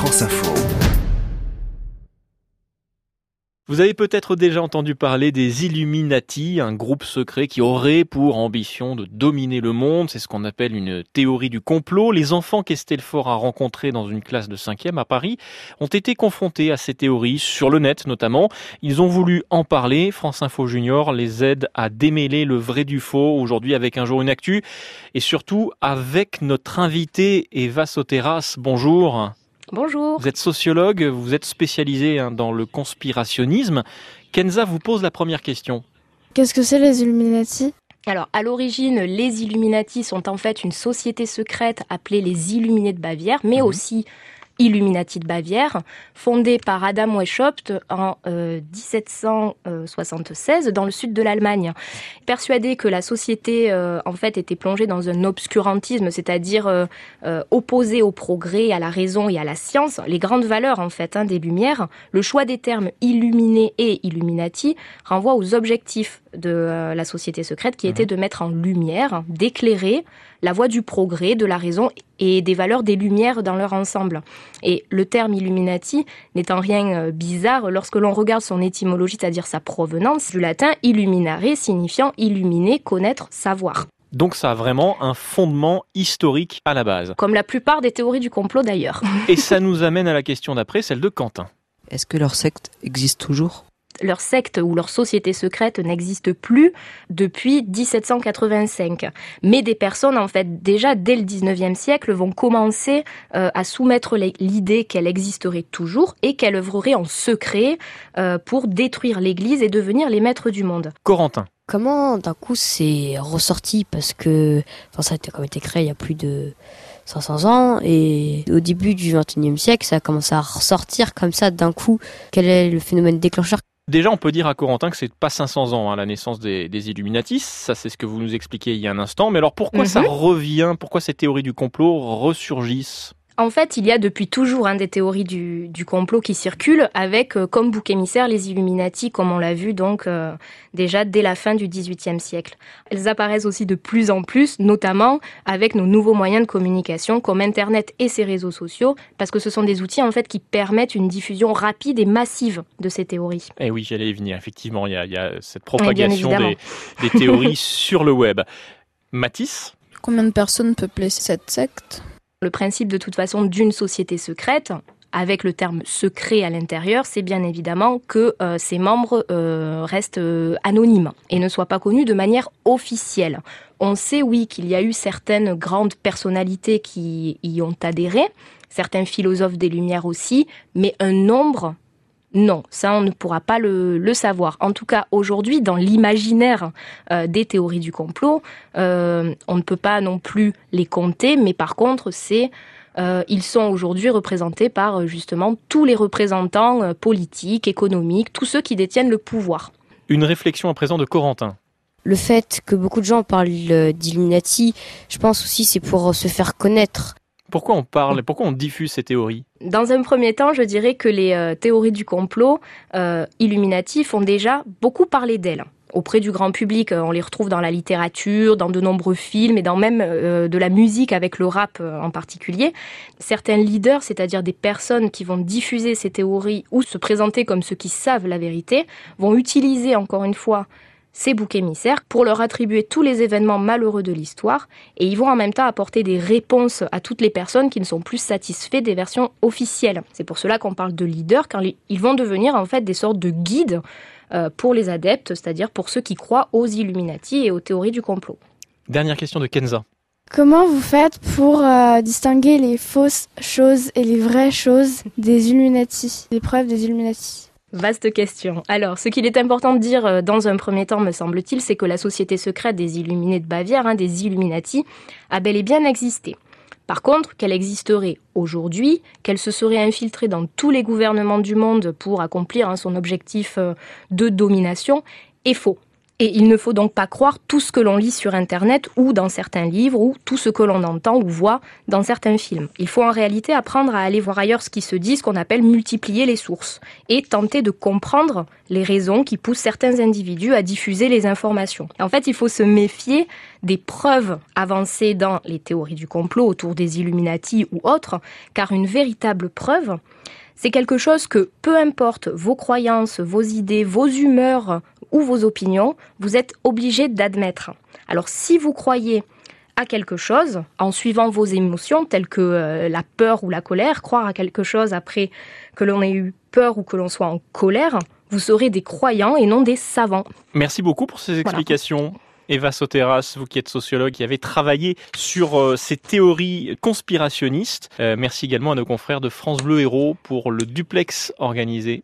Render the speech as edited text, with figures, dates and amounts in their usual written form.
France Info. Vous avez peut-être déjà entendu parler des Illuminati, un groupe secret qui aurait pour ambition de dominer le monde. C'est ce qu'on appelle une théorie du complot. Les enfants qu'Estelle Faure a rencontrés dans une classe de 5e à Paris ont été confrontés à ces théories, sur le net notamment. Ils ont voulu en parler. France Info Junior les aide à démêler le vrai du faux, aujourd'hui avec Un jour une actu. Et surtout avec notre invitée Eva Soteras. Bonjour. Bonjour. Vous êtes sociologue, vous êtes spécialisée dans le conspirationnisme. Kenza vous pose la première question. Qu'est-ce que c'est les Illuminati ? Alors, à l'origine, les Illuminati sont en fait une société secrète appelée les Illuminés de Bavière, mais aussi Illuminati de Bavière, fondée par Adam Weishaupt en 1776 dans le sud de l'Allemagne. Persuadé que la société en fait était plongée dans un obscurantisme, c'est-à-dire opposé au progrès, à la raison et à la science, les grandes valeurs en fait des Lumières, le choix des termes illuminé et Illuminati renvoie aux objectifs de la société secrète qui était de mettre en lumière, d'éclairer la voie du progrès, de la raison et des valeurs des Lumières dans leur ensemble. Et le terme Illuminati n'est en rien bizarre lorsque l'on regarde son étymologie, c'est-à-dire sa provenance, du latin illuminare, signifiant illuminer, connaître, savoir. Donc ça a vraiment un fondement historique à la base. Comme la plupart des théories du complot d'ailleurs. Et ça nous amène à la question d'après, celle de Quentin. Est-ce que leur secte existe toujours ? Leur secte ou leur société secrète n'existe plus depuis 1785. Mais des personnes, en fait, déjà dès le 19e siècle, vont commencer à soumettre l'idée qu'elle existerait toujours et qu'elle œuvrerait en secret pour détruire l'Église et devenir les maîtres du monde. Corentin. Comment d'un coup c'est ressorti ? Parce que ça a quand même été créé il y a plus de 500 ans et au début du 21e siècle, ça a commencé à ressortir comme ça d'un coup. Quel est le phénomène déclencheur ? Déjà, on peut dire à Corentin que c'est pas 500 ans, la naissance des Illuminati. Ça, c'est ce que vous nous expliquiez il y a un instant. Mais alors, pourquoi ça revient ? Pourquoi ces théories du complot ressurgissent ? En fait, il y a depuis toujours des théories du complot qui circulent avec comme bouc émissaire les Illuminati, comme on l'a vu donc déjà dès la fin du XVIIIe siècle. Elles apparaissent aussi de plus en plus, notamment avec nos nouveaux moyens de communication comme Internet et ses réseaux sociaux, parce que ce sont des outils en fait qui permettent une diffusion rapide et massive de ces théories. Eh oui, j'allais y venir. Effectivement, il y a cette propagation des théories sur le web. Mathis ? Combien de personnes peuplaient cette secte ? Le principe de toute façon d'une société secrète, avec le terme secret à l'intérieur, c'est bien évidemment que ses membres restent anonymes et ne soient pas connus de manière officielle. On sait, oui, qu'il y a eu certaines grandes personnalités qui y ont adhéré, certains philosophes des Lumières aussi, mais un nombre... Non, ça on ne pourra pas le savoir. En tout cas, aujourd'hui, dans l'imaginaire des théories du complot, on ne peut pas non plus les compter, mais par contre, ils sont aujourd'hui représentés par justement tous les représentants politiques, économiques, tous ceux qui détiennent le pouvoir. Une réflexion à présent de Corentin. Le fait que beaucoup de gens parlent d'Illuminati, je pense aussi c'est pour se faire connaître. Pourquoi on parle, pourquoi on diffuse ces théories ? Dans un premier temps, je dirais que les théories du complot Illuminati font déjà beaucoup parler d'elles. Auprès du grand public, on les retrouve dans la littérature, dans de nombreux films et dans même de la musique avec le rap en particulier. Certains leaders, c'est-à-dire des personnes qui vont diffuser ces théories ou se présenter comme ceux qui savent la vérité, vont utiliser encore une fois ces boucs émissaires pour leur attribuer tous les événements malheureux de l'histoire et ils vont en même temps apporter des réponses à toutes les personnes qui ne sont plus satisfaites des versions officielles. C'est pour cela qu'on parle de leaders, quand ils vont devenir en fait des sortes de guides pour les adeptes, c'est-à-dire pour ceux qui croient aux Illuminati et aux théories du complot. Dernière question de Kenza. Comment vous faites pour distinguer les fausses choses et les vraies choses des Illuminati, les preuves des Illuminati ? Vaste question. Alors, ce qu'il est important de dire dans un premier temps, me semble-t-il, c'est que la société secrète des Illuminés de Bavière, des Illuminati, a bel et bien existé. Par contre, qu'elle existerait aujourd'hui, qu'elle se serait infiltrée dans tous les gouvernements du monde pour accomplir son objectif de domination, est faux. Et il ne faut donc pas croire tout ce que l'on lit sur Internet ou dans certains livres ou tout ce que l'on entend ou voit dans certains films. Il faut en réalité apprendre à aller voir ailleurs ce qui se dit, ce qu'on appelle multiplier les sources et tenter de comprendre les raisons qui poussent certains individus à diffuser les informations. En fait, il faut se méfier des preuves avancées dans les théories du complot autour des Illuminati ou autres, car une véritable preuve, c'est quelque chose que, peu importe vos croyances, vos idées, vos humeurs ou vos opinions, vous êtes obligé d'admettre. Alors si vous croyez à quelque chose, en suivant vos émotions telles que la peur ou la colère, croire à quelque chose après que l'on ait eu peur ou que l'on soit en colère, vous serez des croyants et non des savants. Merci beaucoup pour ces explications. Voilà. Eva Soteras, vous qui êtes sociologue, qui avez travaillé sur ces théories conspirationnistes. Merci également à nos confrères de France Bleu Héros pour le duplex organisé